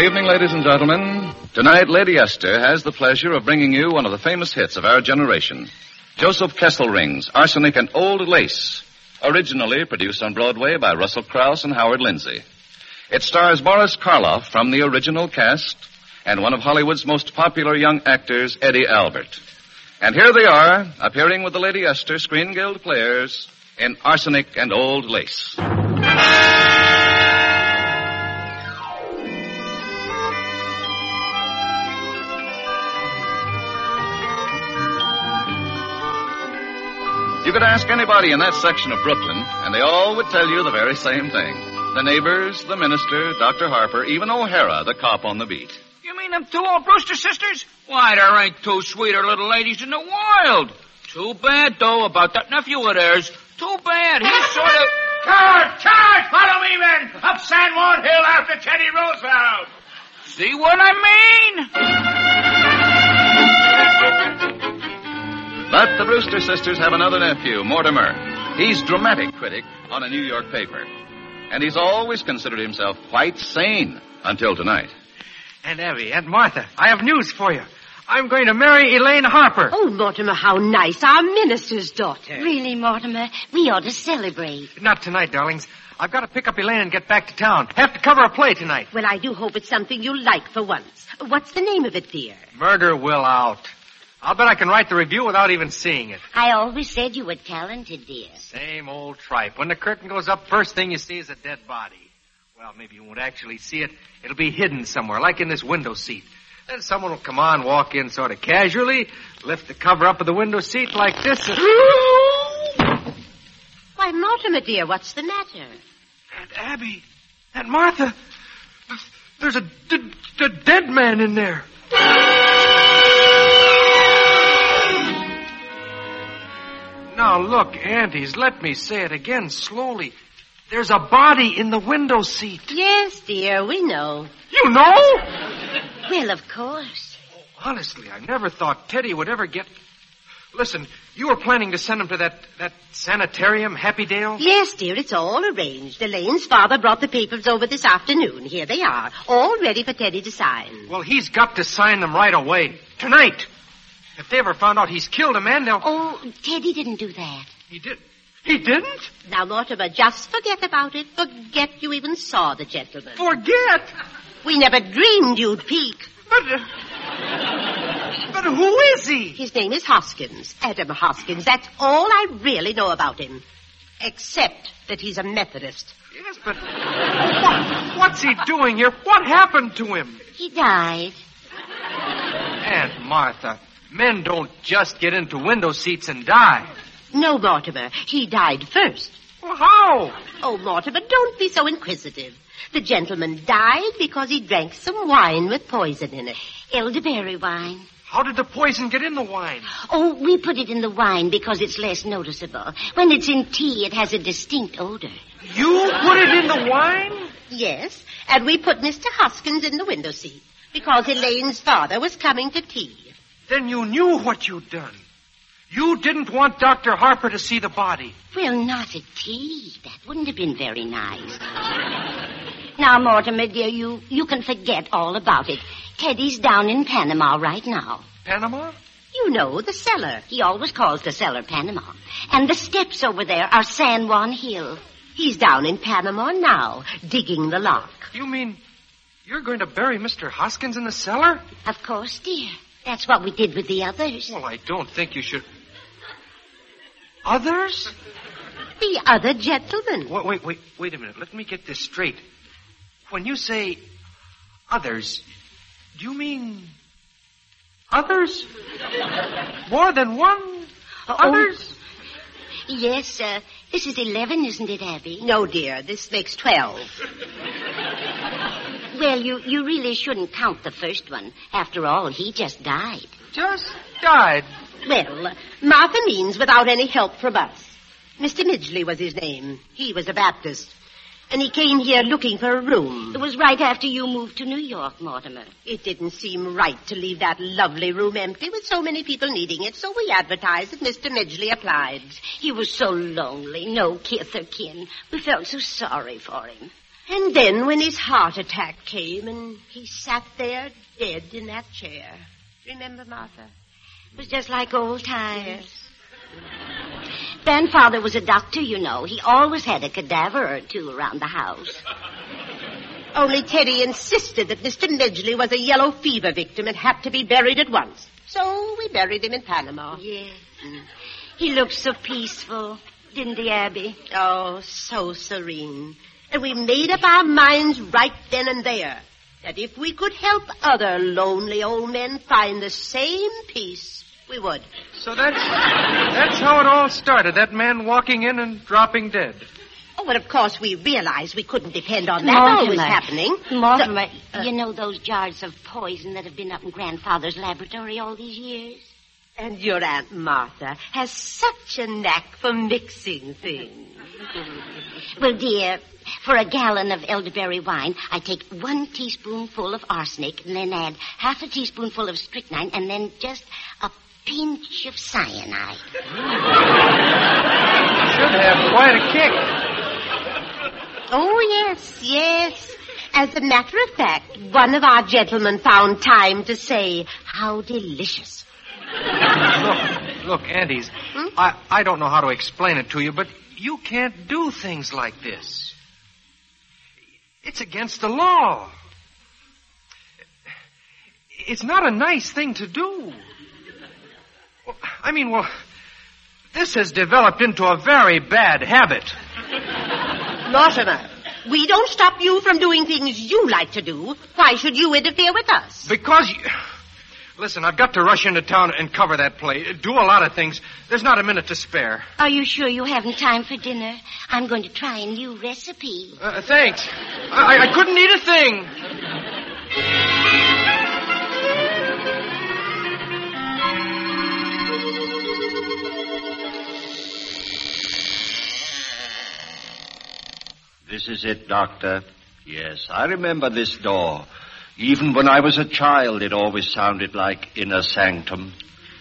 evening, ladies and gentlemen. Tonight, Lady Esther has the pleasure of bringing you one of the famous hits of our generation, Joseph Kesselring's Arsenic and Old Lace, originally produced on Broadway by Russell Crouse and Howard Lindsay. It stars Boris Karloff from the original cast and one of Hollywood's most popular young actors, Eddie Albert. And here they are, appearing with the Lady Esther Screen Guild Players in Arsenic and Old Lace. You could ask anybody in that section of Brooklyn, and they all would tell you the very same thing. The neighbors, the minister, Dr. Harper, even O'Hara, the cop on the beat. You mean them two old Brewster sisters? Why, there ain't two sweeter little ladies in the world. Too bad, though, about that nephew of theirs. Too bad. He's sort of... Charge! Follow me, men! Up San Juan Hill after Teddy Roosevelt! See what I mean? But the Brewster sisters have another nephew, Mortimer. He's dramatic critic on a New York paper. And he's always considered himself quite sane until tonight. Aunt Abby, Aunt Martha, I have news for you. I'm going to marry Elaine Harper. Oh, Mortimer, how nice. Our minister's daughter. Really, Mortimer, we ought to celebrate. Not tonight, darlings. I've got to pick up Elaine and get back to town. Have to cover a play tonight. Well, I do hope it's something you like for once. What's the name of it, dear? Murder Will Out. I'll bet I can write the review without even seeing it. I always said you were talented, dear. Same old tripe. When the curtain goes up, first thing you see is a dead body. Well, maybe you won't actually see it. It'll be hidden somewhere, like in this window seat. Then someone will come on, walk in sort of casually, lift the cover up of the window seat like this. And... Why, Mortimer, dear, what's the matter? Aunt Abby, Aunt Martha, there's a dead man in there. Now, look, aunties, let me say it again slowly. There's a body in the window seat. Yes, dear, we know. You know? Well, of course. Honestly, I never thought Teddy would ever get... Listen, you were planning to send him to that sanitarium, Happydale? Yes, dear, it's all arranged. Elaine's father brought the papers over this afternoon. Here they are, all ready for Teddy to sign. Well, he's got to sign them right away. Tonight. If they ever found out he's killed a man, they'll... Oh, Teddy didn't do that. He did. He didn't? Now, Mortimer, just forget about it. Forget you even saw the gentleman. Forget? We never dreamed you'd peek. But who is he? His name is Hoskins, Adam Hoskins. That's all I really know about him. Except that he's a Methodist. Yes, but what's he doing here? What happened to him? He died. Aunt Martha, men don't just get into window seats and die. No, Mortimer. He died first. Well, how? Oh, Mortimer, don't be so inquisitive. The gentleman died because he drank some wine with poison in it. Elderberry wine. How did the poison get in the wine? Oh, we put it in the wine because it's less noticeable. When it's in tea, it has a distinct odor. You put it in the wine? Yes, and we put Mr. Hoskins in the window seat because Elaine's father was coming to tea. Then you knew what you'd done. You didn't want Dr. Harper to see the body. Well, not at tea. That wouldn't have been very nice. Now, Mortimer, dear, you can forget all about it. Teddy's down in Panama right now. Panama? You know, the cellar. He always calls the cellar Panama. And the steps over there are San Juan Hill. He's down in Panama now, digging the lock. You mean you're going to bury Mr. Hoskins in the cellar? Of course, dear. That's what we did with the others. Well, I don't think you should... Others? The other gentleman. Wait a minute. Let me get this straight. When you say others, do you mean others? More than one? Others? Yes, this is 11, isn't it, Abby? No, dear, this makes 12. Well, you really shouldn't count the first one. After all, he just died. Just died? Well, Martha means without any help from us. Mr. Midgley was his name. He was a Baptist. And he came here looking for a room. It was right after you moved to New York, Mortimer. It didn't seem right to leave that lovely room empty with so many people needing it, so we advertised that Mr. Midgley applied. He was so lonely, no kith or kin. We felt so sorry for him. And then when his heart attack came and he sat there dead in that chair. Remember, Martha? It was just like old times. Grandfather was a doctor, you know. He always had a cadaver or two around the house. Only Teddy insisted that Mr. Midgley was a yellow fever victim and had to be buried at once. So we buried him in Panama. Yes. He looked so peaceful, didn't he, Abby? Oh, so serene. And we made up our minds right then and there that if we could help other lonely old men find the same peace, we would. So that's how it all started, that man walking in and dropping dead. Oh, but of course we realized we couldn't depend on that always happening. Mortimer, you know those jars of poison that have been up in Grandfather's laboratory all these years? And your Aunt Martha has such a knack for mixing things. Well, dear, for a gallon of elderberry wine, I take 1 teaspoonful of arsenic and then add half a teaspoonful of strychnine and then just a pinch of cyanide. Should have quite a kick. Oh, yes. As a matter of fact, one of our gentlemen found time to say, how delicious. Look, Aunties, I don't know how to explain it to you, but you can't do things like this. It's against the law. It's not a nice thing to do. Well, this has developed into a very bad habit. Mortimer, we don't stop you from doing things you like to do. Why should you interfere with us? Because Listen, I've got to rush into town and cover that play. Do a lot of things. There's not a minute to spare. Are you sure you haven't time for dinner? I'm going to try a new recipe. Thanks. I couldn't eat a thing. This is it, Doctor. Yes, I remember this door. Even when I was a child, it always sounded like inner sanctum.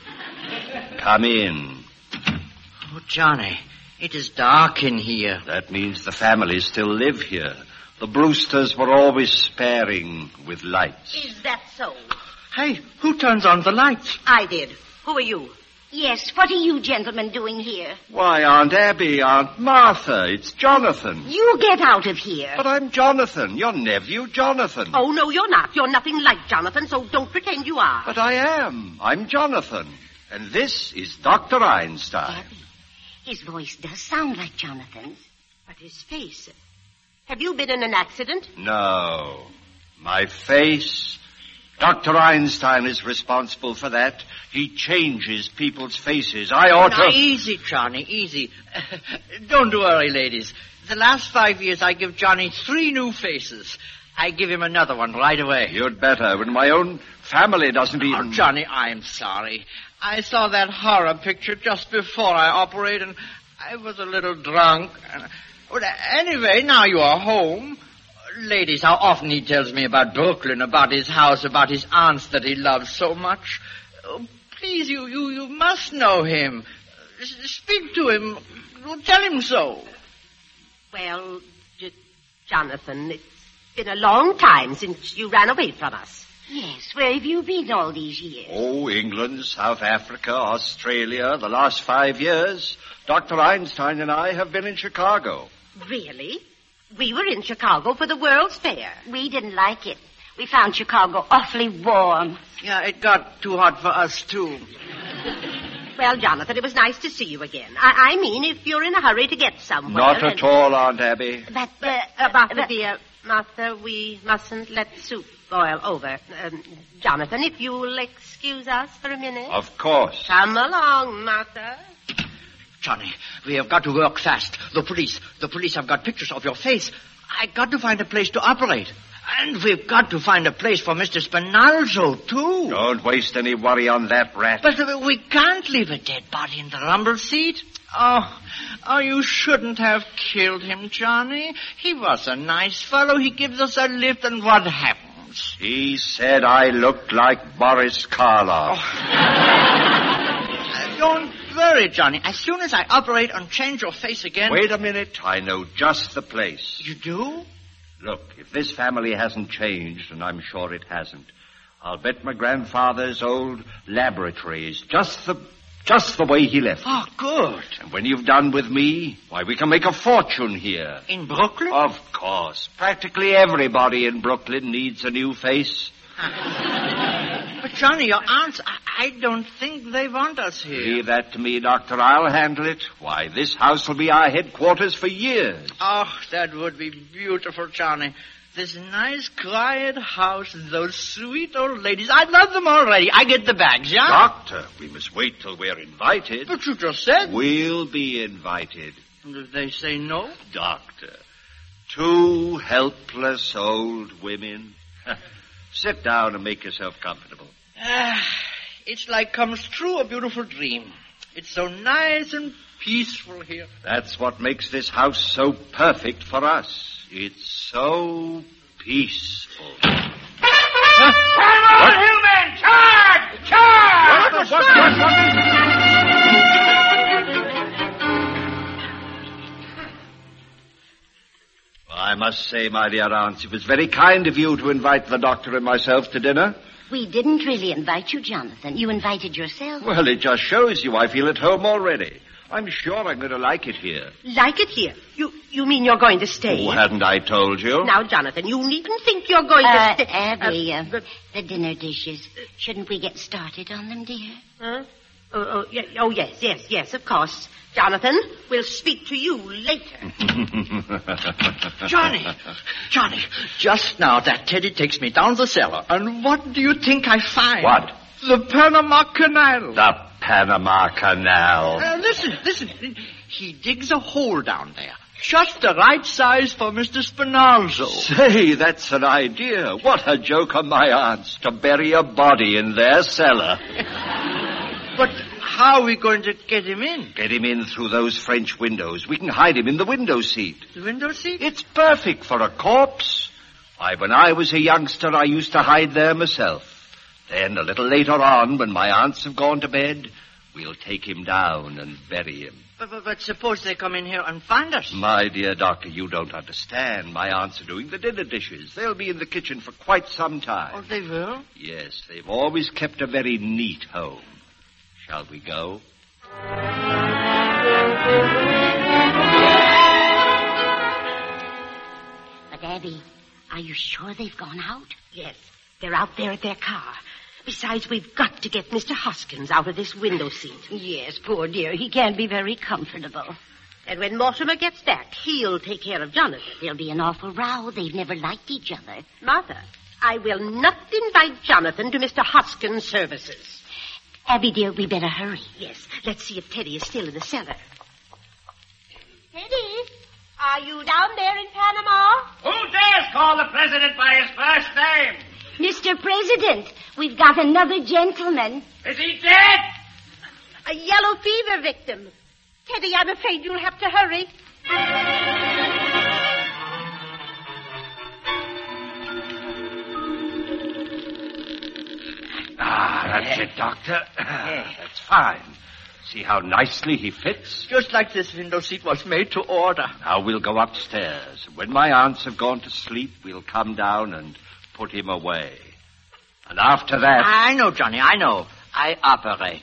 Come in. Oh, Johnny, it is dark in here. That means the family still live here. The Brewsters were always sparing with lights. Is that so? Hey, who turns on the lights? I did. Who are you? Yes, what are you gentlemen doing here? Why, Aunt Abby, Aunt Martha, it's Jonathan. You get out of here. But I'm Jonathan, your nephew, Jonathan. Oh, no, you're not. You're nothing like Jonathan, so don't pretend you are. But I am. I'm Jonathan. And this is Dr. Einstein. Abby, his voice does sound like Jonathan's. But his face... Have you been in an accident? No. My face... Dr. Einstein is responsible for that. He changes people's faces. I ought Now, to... easy, Johnny, easy. Don't worry, ladies. The last 5 years, I give Johnny 3 new faces. I give him another one right away. You'd better, when my own family doesn't even... Oh, Johnny, I'm sorry. I saw that horror picture just before I operated, and I was a little drunk. But anyway, now you are home. Ladies, how often he tells me about Brooklyn, about his house, about his aunts that he loves so much. Oh, please, you must know him. Speak to him. Tell him so. Well, Jonathan, it's been a long time since you ran away from us. Yes, where have you been all these years? Oh, England, South Africa, Australia, the last 5 years. Dr. Einstein and I have been in Chicago. Really? We were in Chicago for the World's Fair. We didn't like it. We found Chicago awfully warm. Yeah, it got too hot for us, too. Well, Jonathan, it was nice to see you again. I mean, if you're in a hurry to get somewhere... Not at all, Aunt Abby. But, Martha, dear, Martha, we mustn't let soup boil over. Jonathan, if you'll excuse us for a minute. Of course. Come along, Martha. Johnny, we have got to work fast. The police have got pictures of your face. I got to find a place to operate. And we've got to find a place for Mr. Spinalzo, too. Don't waste any worry on that rat. But we can't leave a dead body in the rumble seat. Oh, you shouldn't have killed him, Johnny. He was a nice fellow. He gives us a lift, and what happens? He said I looked like Boris Karloff. Don't worry, Johnny. As soon as I operate and change your face again... Wait a minute. I know just the place. You do? Look, if this family hasn't changed, and I'm sure it hasn't, I'll bet my grandfather's old laboratory is just the way he left it. Oh, good. And when you've done with me, why, we can make a fortune here. In Brooklyn? Of course. Practically everybody in Brooklyn needs a new face. But, Johnny, your aunts, I don't think they want us here. Leave that to me, Doctor. I'll handle it. Why, this house will be our headquarters for years. Oh, that would be beautiful, Johnny. This nice, quiet house, those sweet old ladies. I love them already. I get the bags, yeah? Doctor, we must wait till we're invited. But you just said. We'll be invited. And if they say no? Doctor, 2 helpless old women. Sit down and make yourself comfortable. It's like comes true a beautiful dream. It's so nice and peaceful here. That's what makes this house so perfect for us. It's so peaceful. Simon Hillman, charge! Charge! I must say, my dear aunts, it was very kind of you to invite the doctor and myself to dinner. We didn't really invite you, Jonathan. You invited yourself. Well, it just shows you I feel at home already. I'm sure I'm going to like it here. Like it here? You mean you're going to stay? Oh, hadn't I told you? Now, Jonathan, you needn't think you're going to stay. Abby, the dinner dishes. Shouldn't we get started on them, dear? Huh? Yes, of course. Jonathan, we'll speak to you later. Johnny, just now that Teddy takes me down the cellar, and what do you think I find? What? The Panama Canal. The Panama Canal. Listen. He digs a hole down there. Just the right size for Mr. Spinalzo. Say, that's an idea. What a joke on my aunts to bury a body in their cellar. But how are we going to get him in? Get him in through those French windows. We can hide him in the window seat. The window seat? It's perfect for a corpse. Why, when I was a youngster, I used to hide there myself. Then, a little later on, when my aunts have gone to bed, we'll take him down and bury him. But suppose they come in here and find us. My dear doctor, you don't understand. My aunts are doing the dinner dishes. They'll be in the kitchen for quite some time. Oh, they will? Yes, they've always kept a very neat home. Shall we go? But, Abby, are you sure they've gone out? Yes, they're out there at their car. Besides, we've got to get Mr. Hoskins out of this window seat. Yes, poor dear. He can't be very comfortable. And when Mortimer gets back, he'll take care of Jonathan. There'll be an awful row. They've never liked each other. Martha, I will not invite Jonathan to Mr. Hoskins' services. Abby, dear, we better hurry. Yes, let's see if Teddy is still in the cellar. Teddy, are you down there in Panama? Who dares call the president by his first name? Mr. President, we've got another gentleman. Is he dead? A yellow fever victim. Teddy, I'm afraid you'll have to hurry. That's it, Doctor. That's fine. See how nicely he fits? Just like this window seat was made to order. Now we'll go upstairs. When my aunts have gone to sleep, we'll come down and put him away. And after that... I know, Johnny, I know. I operate.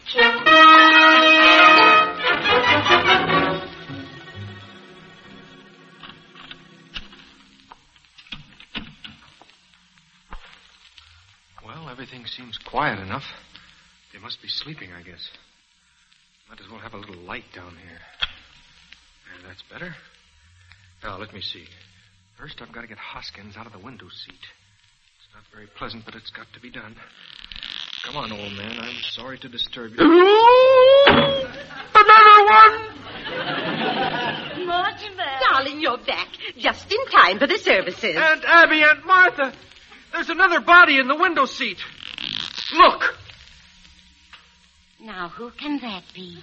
Well, everything seems quiet enough. They must be sleeping, I guess. Might as well have a little light down here. There, that's better. Now, let me see. First, I've got to get Hoskins out of the window seat. It's not very pleasant, but it's got to be done. Come on, old man. I'm sorry to disturb you. Another one! Mortimer. Darling, you're back. Just in time for the services. Aunt Abby, Aunt Martha. There's another body in the window seat. Look. Now, who can that be?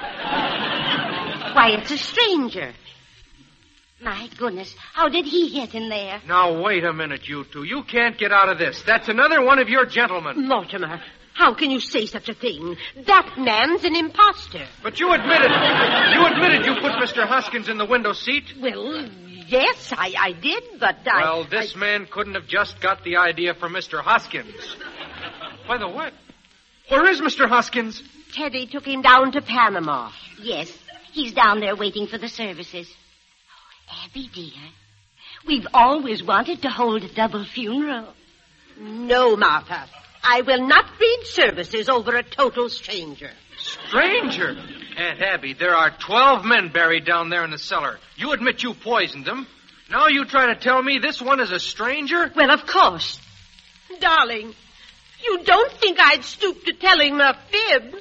Why, it's a stranger. My goodness, how did he get in there? Now, wait a minute, you two. You can't get out of this. That's another one of your gentlemen. Mortimer, how can you say such a thing? That man's an imposter. But you admitted you put Mr. Hoskins in the window seat. Well, Yes, I did, but Well, this man couldn't have just got the idea from Mr. Hoskins. By the way, where is Mr. Hoskins? Teddy took him down to Panama. Yes, he's down there waiting for the services. Oh, Abby, dear, we've always wanted to hold a double funeral. No, Martha. I will not read services over a total stranger. Stranger? Aunt Abby, there are 12 men buried down there in the cellar. You admit you poisoned them. Now you try to tell me this one is a stranger? Well, of course. Darling, you don't think I'd stoop to telling a fib?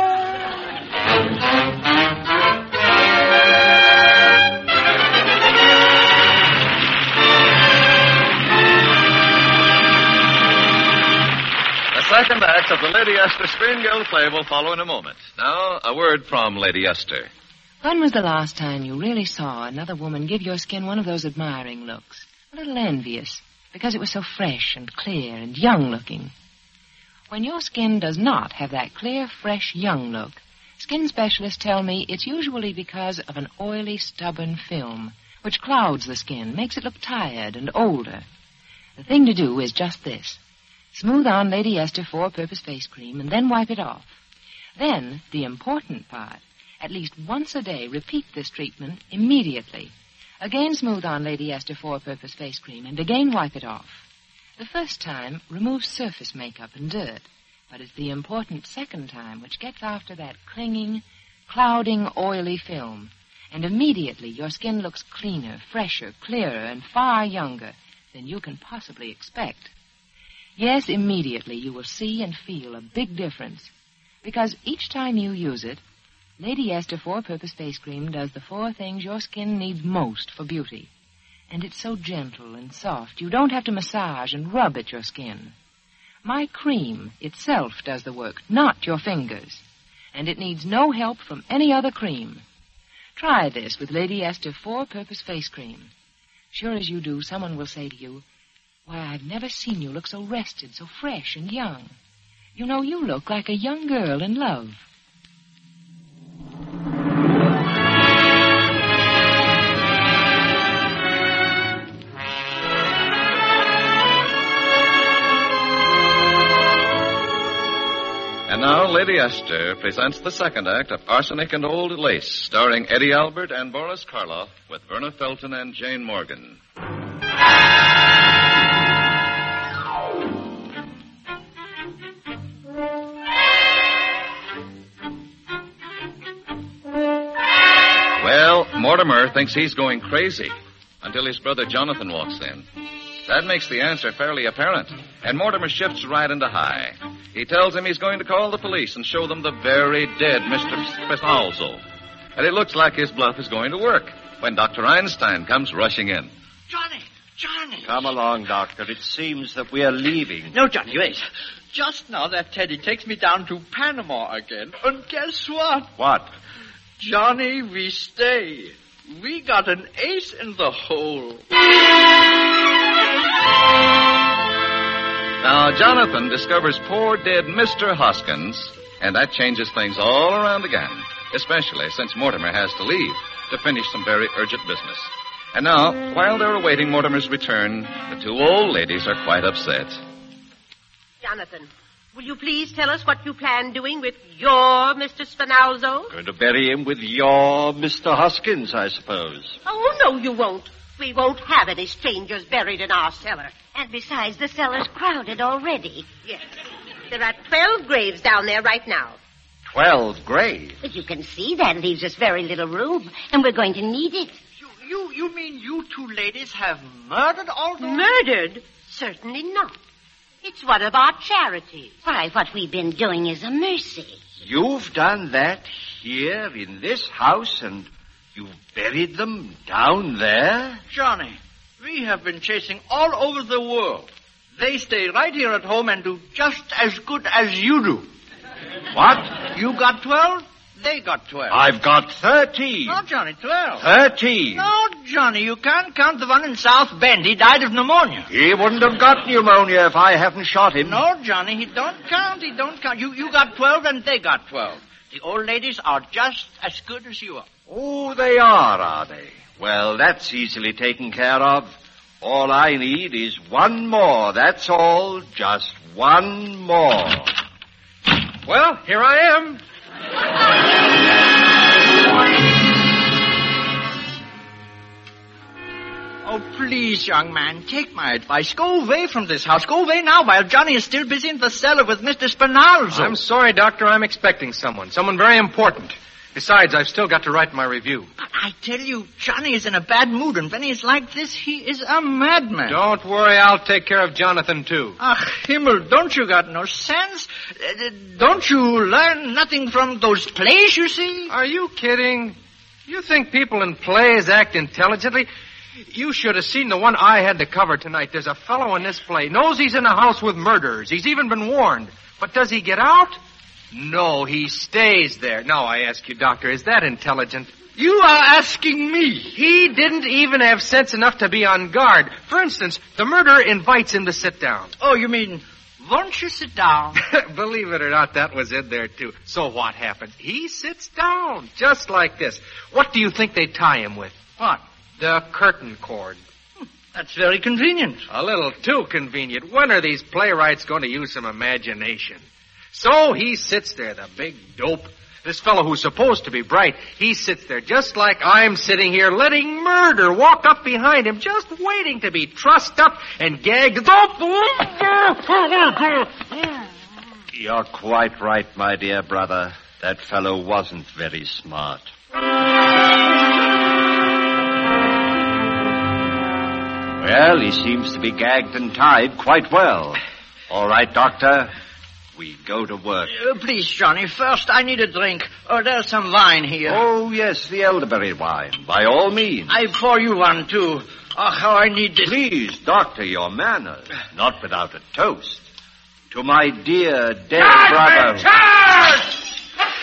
The second act of the Lady Esther Screen Guild play will follow in a moment. Now, a word from Lady Esther. When was the last time you really saw another woman give your skin one of those admiring looks? A little envious, because it was so fresh and clear and young-looking. When your skin does not have that clear, fresh, young look, skin specialists tell me it's usually because of an oily, stubborn film, which clouds the skin, makes it look tired and older. The thing to do is just this. Smooth on Lady Esther 4-Purpose Face Cream and then wipe it off. Then, the important part, at least once a day, repeat this treatment immediately. Again smooth on Lady Esther 4-Purpose Face Cream and again wipe it off. The first time removes surface makeup and dirt, but it's the important second time which gets after that clinging, clouding, oily film. And immediately your skin looks cleaner, fresher, clearer, and far younger than you can possibly expect. Yes, immediately you will see and feel a big difference. Because each time you use it, Lady Esther 4-Purpose Face Cream does the 4 things your skin needs most for beauty. And it's so gentle and soft, you don't have to massage and rub at your skin. My cream itself does the work, not your fingers. And it needs no help from any other cream. Try this with Lady Esther 4-Purpose Face Cream. Sure as you do, someone will say to you, "Why, I've never seen you look so rested, so fresh and young. You know, you look like a young girl in love." And now, Lady Esther presents the second act of Arsenic and Old Lace, starring Eddie Albert and Boris Karloff, with Verna Felton and Jane Morgan. Well, Mortimer thinks he's going crazy until his brother Jonathan walks in. That makes the answer fairly apparent, and Mortimer shifts right into high. He tells him he's going to call the police and show them the very dead Mr. Spinalzo. And it looks like his bluff is going to work when Dr. Einstein comes rushing in. Johnny! Come along, Doctor. It seems that we are leaving. No, Johnny, wait. Just now that Teddy takes me down to Panama again. And guess what? What? Johnny, we stay. We got an ace in the hole. Now, Jonathan discovers poor dead Mr. Hoskins, and that changes things all around again, especially since Mortimer has to leave to finish some very urgent business. And now, while they're awaiting Mortimer's return, the 2 old ladies are quite upset. Jonathan, will you please tell us what you plan doing with your Mr. Spinalzo? Going to bury him with your Mr. Hoskins, I suppose. Oh, no, you won't. We won't have any strangers buried in our cellar. And besides, the cellar's crowded already. Yes. There are 12 graves down there right now. 12 graves? But you can see that leaves us very little room, and we're going to need it. You mean you 2 ladies have murdered all those? Murdered? Certainly not. It's one of our charities. Why, what we've been doing is a mercy. You've done that here in this house, and you've buried them down there? Johnny, we have been chasing all over the world. They stay right here at home and do just as good as you do. What? You got 12? They got 12. I've got 13. No, Johnny, 12. 13. No, Johnny, you can't count the one in South Bend. He died of pneumonia. He wouldn't have got pneumonia if I hadn't shot him. No, Johnny, he don't count. You got 12 and they got 12. The old ladies are just as good as you are. Oh, they are they? Well, that's easily taken care of. All I need is one more, that's all. Just one more. Well, here I am. Oh, please, young man, take my advice. Go away from this house. Go away now while Johnny is still busy in the cellar with Mr. Spinalzo. I'm sorry, Doctor. I'm expecting someone very important. Besides, I've still got to write my review. I tell you, Johnny is in a bad mood, and when he's like this, he is a madman. Don't worry, I'll take care of Jonathan, too. Ach, Himmel, don't you got no sense? Don't you learn nothing from those plays you see? Are you kidding? You think people in plays act intelligently? You should have seen the one I had to cover tonight. There's a fellow in this play. Knows he's in a house with murderers. He's even been warned. But does he get out? No, he stays there. Now, I ask you, Doctor, is that intelligent? You are asking me. He didn't even have sense enough to be on guard. For instance, the murderer invites him to sit down. Oh, you mean, won't you sit down? Believe it or not, that was in there, too. So what happens? He sits down, just like this. What do you think they tie him with? What? The curtain cord. That's very convenient. A little too convenient. When are these playwrights going to use some imagination? So he sits there, the big dope. This fellow who's supposed to be bright, he sits there just like I'm sitting here, letting murder walk up behind him, just waiting to be trussed up and gagged. You're quite right, my dear brother. That fellow wasn't very smart. Well, he seems to be gagged and tied quite well. All right, Doctor. We go to work. Please, Johnny, first I need a drink. There's some wine here. Oh, yes, the elderberry wine. By all means. I pour you one, too. Oh, how I need this. Please, Doctor, your manners. Not without a toast. To my dear dead brother. Charge!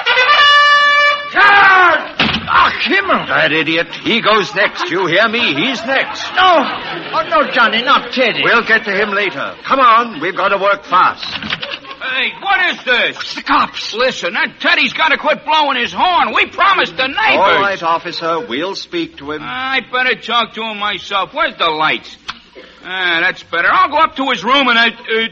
Charge! Ah, Himmel! That idiot. He goes next. You hear me? He's next. No. Oh, no, Johnny, not Teddy. We'll get to him later. Come on. We've got to work fast. Hey, what is this? It's the cops. Listen, that Teddy's got to quit blowing his horn. We promised the neighbors. All right, officer. We'll speak to him. I better talk to him myself. Where's the lights? That's better. I'll go up to his room and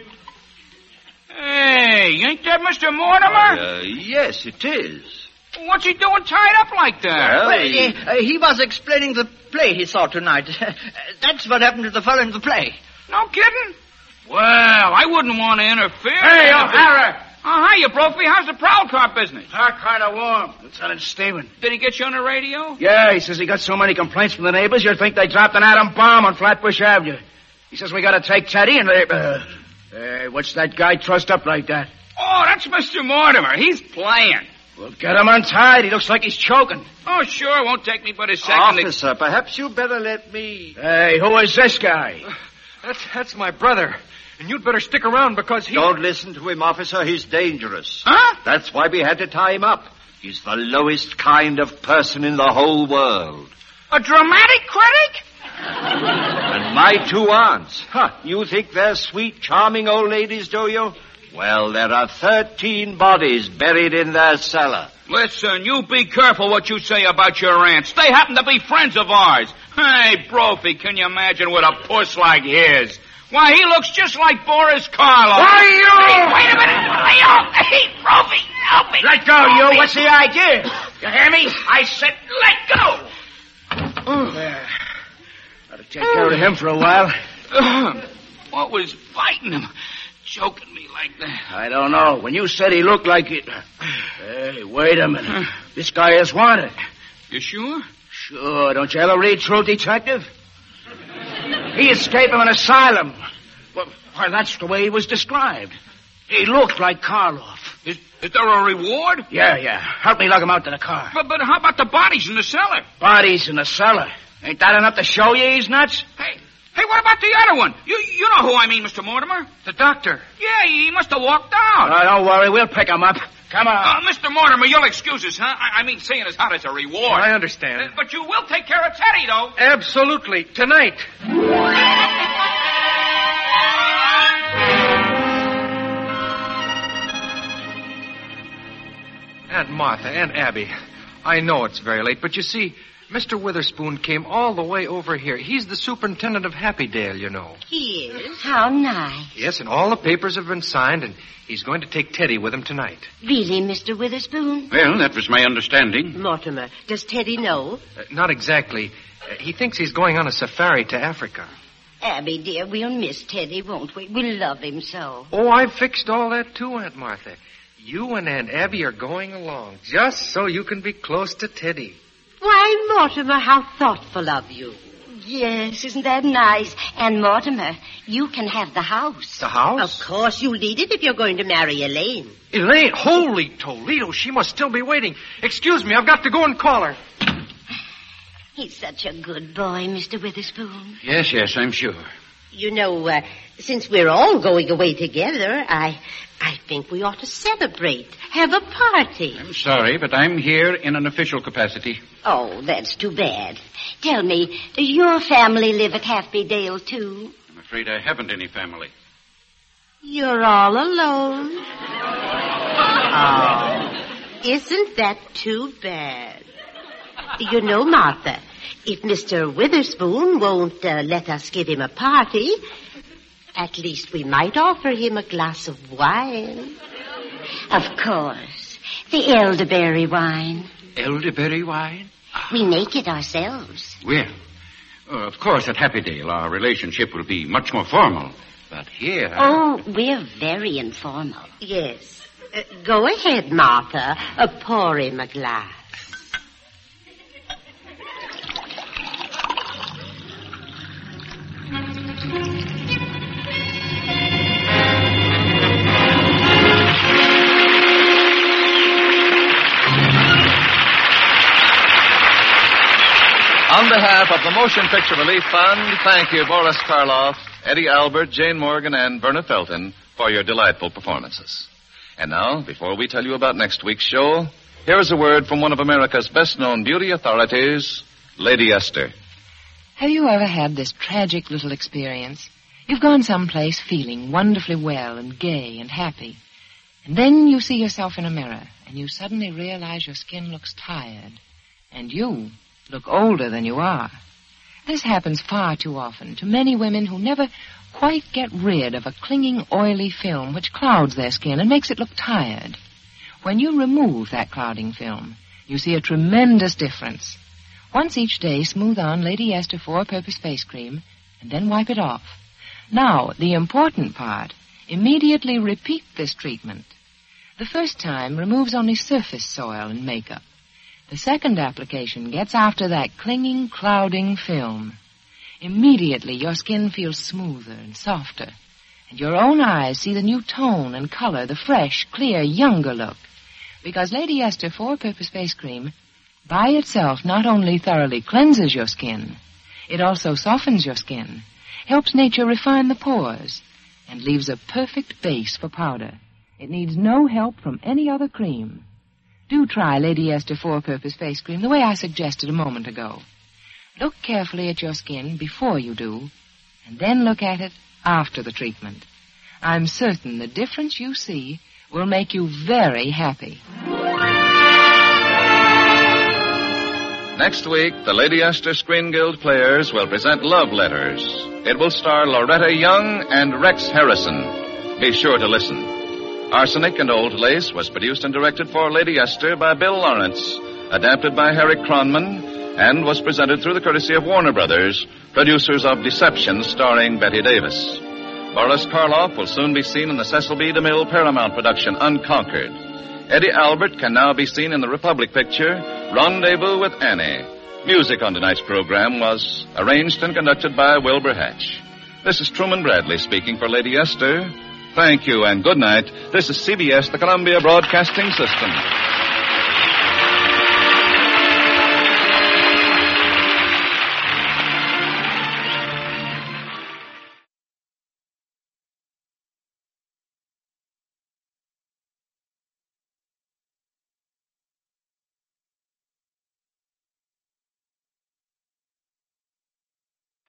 Hey, ain't that Mr. Mortimer? Yes, it is. What's he doing tied up like that? Well, he was explaining the play he saw tonight. That's what happened to the fellow in the play. No kidding? Well, I wouldn't want to interfere. Hey, O'Hara! Oh, hiya, Brophy. How's the prowl car business? Kind of warm. Lieutenant Steven. Did he get you on the radio? Yeah, he says he got so many complaints from the neighbors, you'd think they dropped an atom bomb on Flatbush Avenue. He says we got to take Teddy and... Hey, what's that guy trussed up like that? Oh, that's Mr. Mortimer. He's playing. Well, get him untied. He looks like he's choking. Oh, sure. Won't take me but a second. Officer, perhaps you better let me... Hey, who is this guy? That's my brother. And you'd better stick around because he... Don't listen to him, officer. He's dangerous. Huh? That's why we had to tie him up. He's the lowest kind of person in the whole world. A dramatic critic? And my two aunts. You think they're sweet, charming old ladies, do you? Well, there are 13 bodies buried in their cellar. Listen, you be careful what you say about your aunts. They happen to be friends of ours. Hey, Brophy, can you imagine with a puss like his? Why, he looks just like Boris Karloff. Why, you... Hey, wait a minute. Hey, Brophy, help me. Let go, you. What's the idea? You hear me? I said let go. There. Gotta take care of him for a while. What was fighting him? Choking me like that. I don't know. When you said he looked like it... Hey, wait a minute. This guy is wanted. You sure? Sure. Don't you ever read True Detective? He escaped from an asylum. Well, that's the way he was described. He looked like Karloff. Is there a reward? Yeah. Help me lug him out to the car. But how about the bodies in the cellar? Bodies in the cellar? Ain't that enough to show you he's nuts? Hey, what about the other one? You know who I mean, Mr. Mortimer. The doctor. Yeah, he must have walked out. Don't worry. We'll pick him up. Come on. Mr. Mortimer, you'll excuse us, huh? I mean, seeing as how as a reward. I understand. But you will take care of Teddy, though. Absolutely. Tonight. Aunt Martha, Aunt Abby, I know it's very late, but you see, Mr. Witherspoon came all the way over here. He's the superintendent of Happydale, you know. He is? How nice. Yes, and all the papers have been signed, and he's going to take Teddy with him tonight. Really, Mr. Witherspoon? Well, that was my understanding. Mortimer, does Teddy know? Not exactly. He thinks he's going on a safari to Africa. Abby, dear, we'll miss Teddy, won't we? We love him so. Oh, I've fixed all that too, Aunt Martha. You and Aunt Abby are going along, just so you can be close to Teddy. Why, Mortimer, how thoughtful of you. Yes, isn't that nice? And Mortimer, you can have the house. The house? Of course, you'll need it if you're going to marry Elaine. Elaine, holy Toledo, she must still be waiting. Excuse me, I've got to go and call her. He's such a good boy, Mr. Witherspoon. Yes, I'm sure. You know, since we're all going away together, I think we ought to celebrate, have a party. I'm sorry, but I'm here in an official capacity. Oh, that's too bad. Tell me, does your family live at Happydale, too? I'm afraid I haven't any family. You're all alone. Oh, isn't that too bad? You know, Martha, if Mr. Witherspoon won't let us give him a party, at least we might offer him a glass of wine. Of course. The elderberry wine. Elderberry wine? We make it ourselves. Well, of course, at Happydale, our relationship will be much more formal. But here... Oh, we're very informal. Yes. Go ahead, Martha. Pour him a glass. On behalf of the Motion Picture Relief Fund, thank you, Boris Karloff, Eddie Albert, Jane Morgan, and Verna Felton for your delightful performances. And now, before we tell you about next week's show, here is a word from one of America's best-known beauty authorities, Lady Esther. Have you ever had this tragic little experience? You've gone someplace feeling wonderfully well and gay and happy. And then you see yourself in a mirror, and you suddenly realize your skin looks tired. And you look older than you are. This happens far too often to many women who never quite get rid of a clinging, oily film which clouds their skin and makes it look tired. When you remove that clouding film, you see a tremendous difference. Once each day, smooth on Lady Esther 4-Purpose Face Cream, and then wipe it off. Now, the important part, immediately repeat this treatment. The first time removes only surface soil and makeup. The second application gets after that clinging, clouding film. Immediately, your skin feels smoother and softer, and your own eyes see the new tone and color, the fresh, clear, younger look. Because Lady Esther 4-Purpose Face Cream, by itself, not only thoroughly cleanses your skin, it also softens your skin, helps nature refine the pores, and leaves a perfect base for powder. It needs no help from any other cream. Do try Lady Esther 4-Purpose Face Cream the way I suggested a moment ago. Look carefully at your skin before you do, and then look at it after the treatment. I'm certain the difference you see will make you very happy. Next week, the Lady Esther Screen Guild Players will present Love Letters. It will star Loretta Young and Rex Harrison. Be sure to listen. Arsenic and Old Lace was produced and directed for Lady Esther by Bill Lawrence, adapted by Harry Cronman, and was presented through the courtesy of Warner Brothers, producers of Deception starring Bette Davis. Boris Karloff will soon be seen in the Cecil B. DeMille Paramount production Unconquered. Eddie Albert can now be seen in the Republic picture Rendezvous with Annie. Music on tonight's program was arranged and conducted by Wilbur Hatch. This is Truman Bradley speaking for Lady Esther. Thank you and good night. This is CBS, the Columbia Broadcasting System.